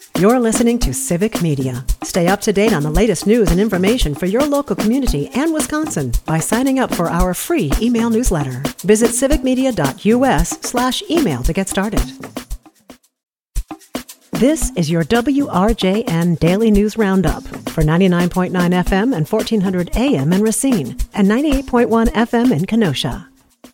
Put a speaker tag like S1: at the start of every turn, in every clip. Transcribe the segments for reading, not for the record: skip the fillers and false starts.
S1: You're listening to Civic Media. Stay up to date on the latest news and information for your local community and Wisconsin by signing up for our free email newsletter. Visit civicmedia.us/email to get started. This is your WRJN Daily News Roundup for 99.9 FM and 1400 AM in Racine and 98.1 FM in Kenosha.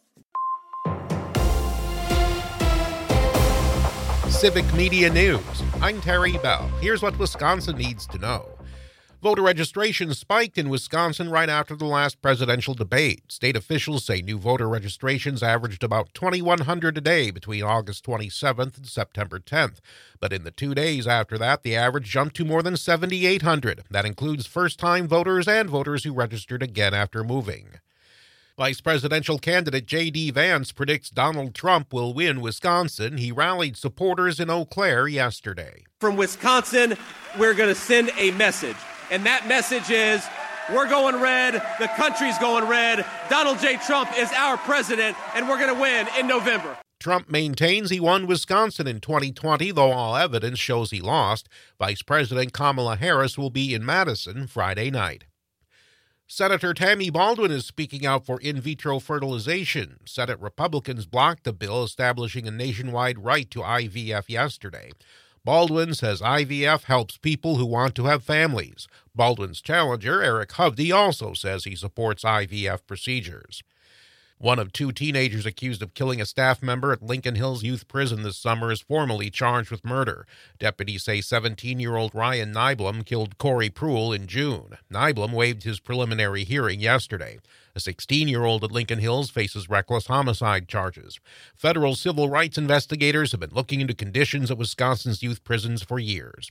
S2: Civic Media News. I'm Terry Bell. Here's what Wisconsin needs to know. Voter registration spiked in Wisconsin right after the last presidential debate. State officials say new voter registrations averaged about 2,100 a day between August 27th and September 10th. But in the 2 days after that, the average jumped to more than 7,800. That includes first-time voters and voters who registered again after moving. Vice presidential candidate J.D. Vance predicts Donald Trump will win Wisconsin. He rallied supporters in Eau Claire yesterday.
S3: From Wisconsin, we're going to send a message. And that message is, we're going red, the country's going red, Donald J. Trump is our president, and we're going to win in November.
S2: Trump maintains he won Wisconsin in 2020, though all evidence shows he lost. Vice President Kamala Harris will be in Madison Friday night. Senator Tammy Baldwin is speaking out for in vitro fertilization. Senate Republicans blocked a bill establishing a nationwide right to IVF yesterday. Baldwin says IVF helps people who want to have families. Baldwin's challenger, Eric Hovde, also says he supports IVF procedures. One of two teenagers accused of killing a staff member at Lincoln Hills Youth Prison this summer is formally charged with murder. Deputies say 17-year-old Ryan Nyblum killed Corey Pruill in June. Nyblum waived his preliminary hearing yesterday. A 16-year-old at Lincoln Hills faces reckless homicide charges. Federal civil rights investigators have been looking into conditions at Wisconsin's youth prisons for years.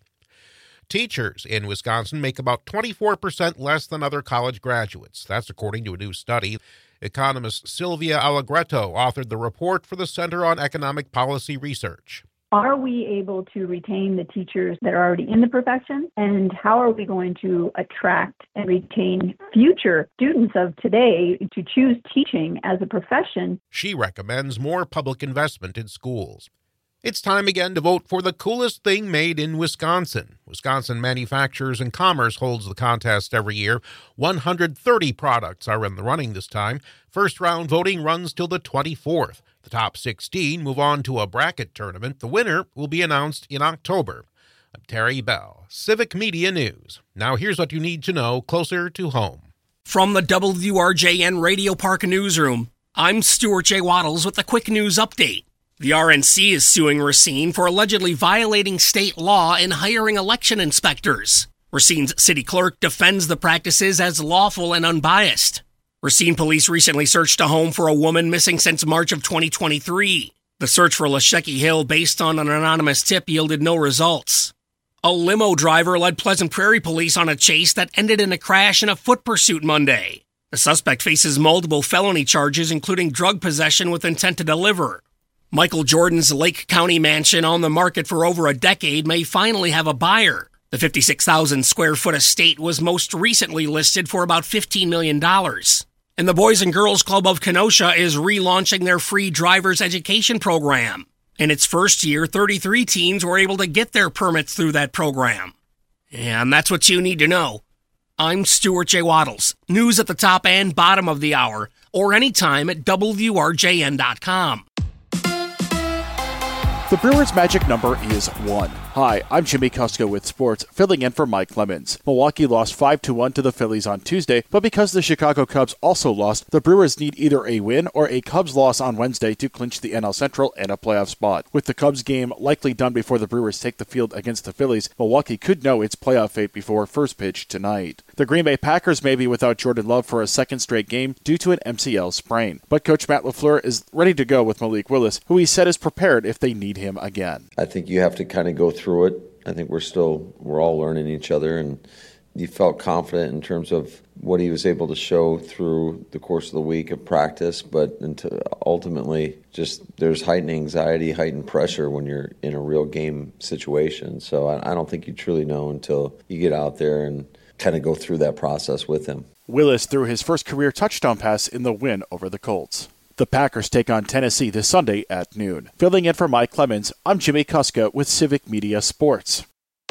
S2: Teachers in Wisconsin make about 24% less than other college graduates. That's according to a new study. Economist Sylvia Allegretto authored the report for the Center on Economic Policy Research.
S4: Are we able to retain the teachers that are already in the profession? And how are we going to attract and retain future students of today to choose teaching as a profession?
S2: She recommends more public investment in schools. It's time again to vote for the coolest thing made in Wisconsin. Wisconsin Manufacturers and Commerce holds the contest every year. 130 products are in the running this time. First round voting runs till the 24th. The top 16 move on to a bracket tournament. The winner will be announced in October. I'm Terry Bell, Civic Media News. Now here's what you need to know closer to home.
S5: From the WRJN Radio Park Newsroom, I'm Stuart J. Waddles with a quick news update. The RNC is suing Racine for allegedly violating state law in hiring election inspectors. Racine's city clerk defends the practices as lawful and unbiased. Racine police recently searched a home for a woman missing since March of 2023. The search for Lashecki Hill, based on an anonymous tip, yielded no results. A limo driver led Pleasant Prairie police on a chase that ended in a crash and a foot pursuit Monday. The suspect faces multiple felony charges, including drug possession with intent to deliver. Michael Jordan's Lake County mansion, on the market for over a decade, may finally have a buyer. The 56,000 square foot estate was most recently listed for about $15 million. And the Boys and Girls Club of Kenosha is relaunching their free driver's education program. In its first year, 33 teens were able to get their permits through that program. And that's what you need to know. I'm Stuart J. Waddles. News at the top and bottom of the hour, or anytime at WRJN.com.
S6: The Brewers' magic number is 1. Hi, I'm Jimmy Kusko with sports, filling in for Mike Clemens. Milwaukee lost 5-1 to the Phillies on Tuesday, but because the Chicago Cubs also lost, the Brewers need either a win or a Cubs loss on Wednesday to clinch the NL Central and a playoff spot. With the Cubs game likely done before the Brewers take the field against the Phillies, Milwaukee could know its playoff fate before first pitch tonight. The Green Bay Packers may be without Jordan Love for a second straight game due to an MCL sprain, but Coach Matt LaFleur is ready to go with Malik Willis, who he said is prepared if they need him again.
S7: I think you have to kind of go through it. I think we're all learning each other, and you felt confident in terms of what he was able to show through the course of the week of practice, but ultimately just there's heightened anxiety, heightened pressure when you're in a real game situation. So I don't think you truly know until you get out there and kind of go through that process with him.
S6: Willis threw his first career touchdown pass in the win over the Colts. The Packers take on Tennessee this Sunday at noon. Filling in for Mike Clemens, I'm Jimmy Kuska with Civic Media Sports.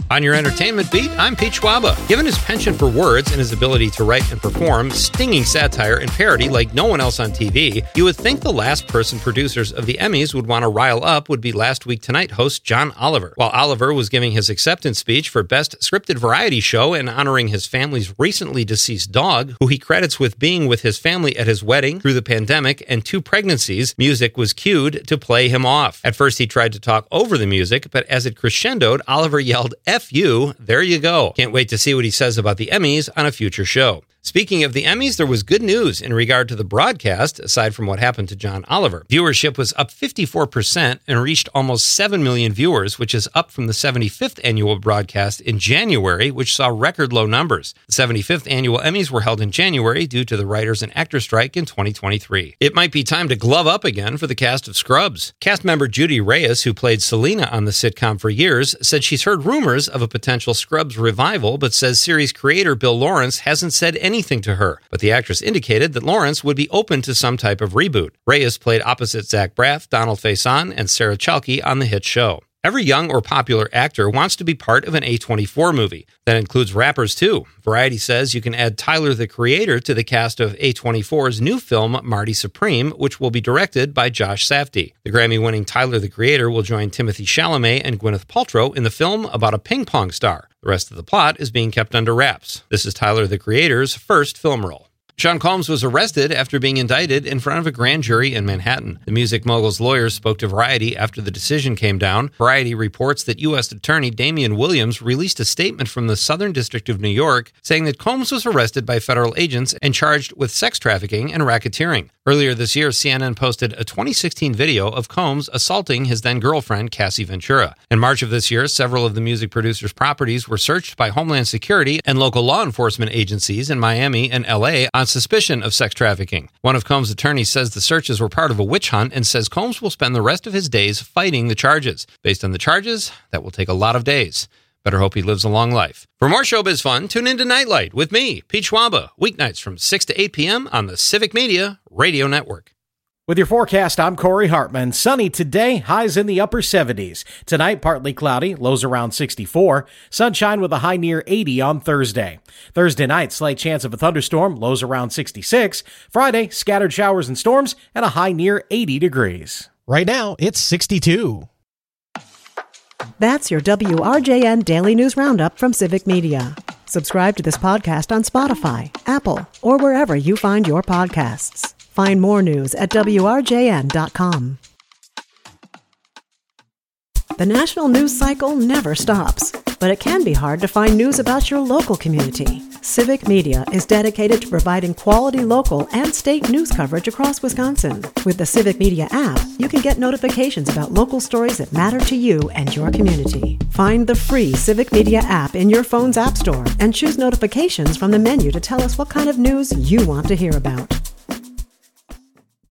S8: On your entertainment beat, I'm Pete Schwaba. Given his penchant for words and his ability to write and perform stinging satire and parody like no one else on TV, you would think the last person producers of the Emmys would want to rile up would be Last Week Tonight host John Oliver. While Oliver was giving his acceptance speech for Best Scripted Variety Show and honoring his family's recently deceased dog, who he credits with being with his family at his wedding through the pandemic and 2 pregnancies, music was cued to play him off. At first, he tried to talk over the music, but as it crescendoed, Oliver yelled, "F you, there you go." Can't wait to see what he says about the Emmys on a future show. Speaking of the Emmys, there was good news in regard to the broadcast, aside from what happened to John Oliver. Viewership was up 54% and reached almost 7 million viewers, which is up from the 75th annual broadcast in January, which saw record low numbers. The 75th annual Emmys were held in January due to the writers and actors strike in 2023. It might be time to glove up again for the cast of Scrubs. Cast member Judy Reyes, who played Selena on the sitcom for years, said she's heard rumors of a potential Scrubs revival, but says series creator Bill Lawrence hasn't said anything to her, but the actress indicated that Lawrence would be open to some type of reboot. Reyes played opposite Zach Braff, Donald Faison, and Sarah Chalke on the hit show. Every young or popular actor wants to be part of an A24 movie. That includes rappers, too. Variety says you can add Tyler, the Creator, to the cast of A24's new film, Marty Supreme, which will be directed by Josh Safdie. The Grammy-winning Tyler, the Creator will join Timothée Chalamet and Gwyneth Paltrow in the film about a ping pong star. The rest of the plot is being kept under wraps. This is Tyler, the Creator's first film role. Sean Combs was arrested after being indicted in front of a grand jury in Manhattan. The music mogul's lawyers spoke to Variety after the decision came down. Variety reports that U.S. Attorney Damian Williams released a statement from the Southern District of New York saying that Combs was arrested by federal agents and charged with sex trafficking and racketeering. Earlier this year, CNN posted a 2016 video of Combs assaulting his then-girlfriend, Cassie Ventura. In March of this year, several of the music producer's properties were searched by Homeland Security and local law enforcement agencies in Miami and L.A. on suspicion of sex trafficking. One of Combs' attorneys says the searches were part of a witch hunt and says Combs will spend the rest of his days fighting the charges. Based on the charges, that will take a lot of days. Better hope he lives a long life. For more showbiz fun, tune into Nightlight with me, Pete Schwaba, weeknights from 6 to 8 p.m. on the Civic Media Radio Network.
S9: With your forecast, I'm Corey Hartman. Sunny today, highs in the upper 70s. Tonight, partly cloudy, lows around 64. Sunshine with a high near 80 on Thursday. Thursday night, slight chance of a thunderstorm, lows around 66. Friday, scattered showers and storms, and a high near 80 degrees.
S10: Right now, it's 62.
S1: That's your WRJN Daily News Roundup from Civic Media. Subscribe to this podcast on Spotify, Apple, or wherever you find your podcasts. Find more news at WRJN.com. The national news cycle never stops, but it can be hard to find news about your local community. Civic Media is dedicated to providing quality local and state news coverage across Wisconsin. With the Civic Media app, you can get notifications about local stories that matter to you and your community. Find the free Civic Media app in your phone's app store and choose notifications from the menu to tell us what kind of news you want to hear about.